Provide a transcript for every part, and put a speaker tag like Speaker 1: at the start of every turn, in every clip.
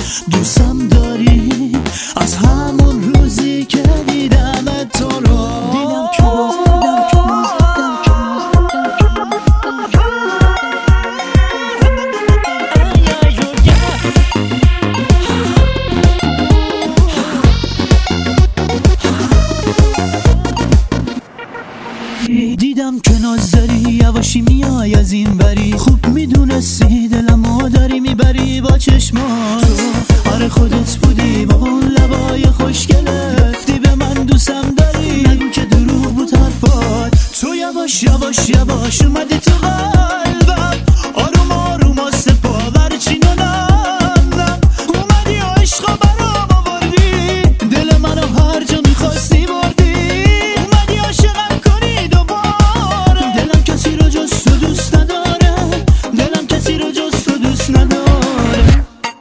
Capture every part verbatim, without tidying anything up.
Speaker 1: دوستم داری از همون روزی که دیدمت تو رو. دیدم که باز دیدم که باز دیدم که ناز داری یواشی میای از این بری. خوب میدونستی دلمو داری میبری با چشمات. تو آره خودت بودی با اون لبای خوشگله. گفتی به من دوستم داری نگو که دروغ بود حرفات. تو یواش یواش یواش اومدی تو قلبم. آروم آروم آسه باور چین و نم اومدی و عشقا برام آوردی. دل منو هر جا میخواستی بردی. اومدی عاشقم کنی دوباره. دلم کسی رو جز تو دوست نداره. دلم کسی رو جز تو دوست نداره.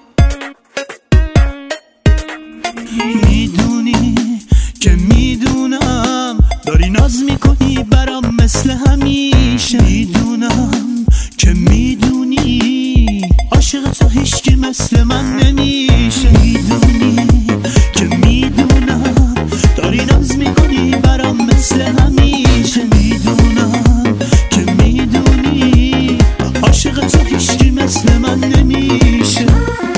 Speaker 1: میدونی که میدونم داری ناز میکنی برام مثل همیشه. میدونم که میدونی عاشق تو هیچکی مثل من نمیشه. میدونی که میدونم داری ناز میکنی برام مثل همیشه. میدونم که میدونی عاشق تو هیچکی مثل من نمیشه.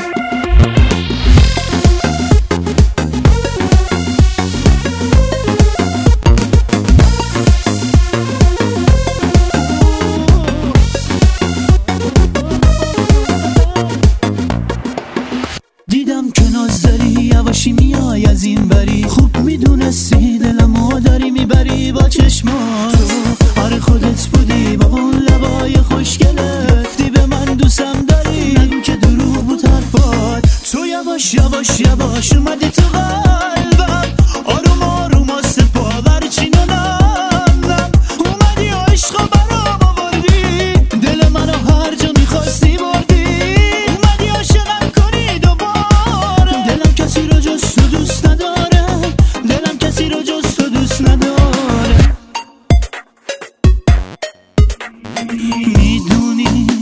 Speaker 1: دیدم که ناز داری یواشی میای از این بری. خوب میدونستی دلمو داری میبری با چشمات. تو آره خودت بودی با اون لبای خوشگله. گفتی به من دوستم داری نگو که دروغ بود حرفات. تو یواش یواش یواش اومدی تو قلبم. آروم آروم آسه باور چین و نم اومدی و عشقا برام آوردی. دل منو هر جا میخواستی بردی. اومدی عاشقم کنی دوباره. دلم کسی رو جز تو دوست نداره. دلم کسی رو جز تو دوست نداره. میدونی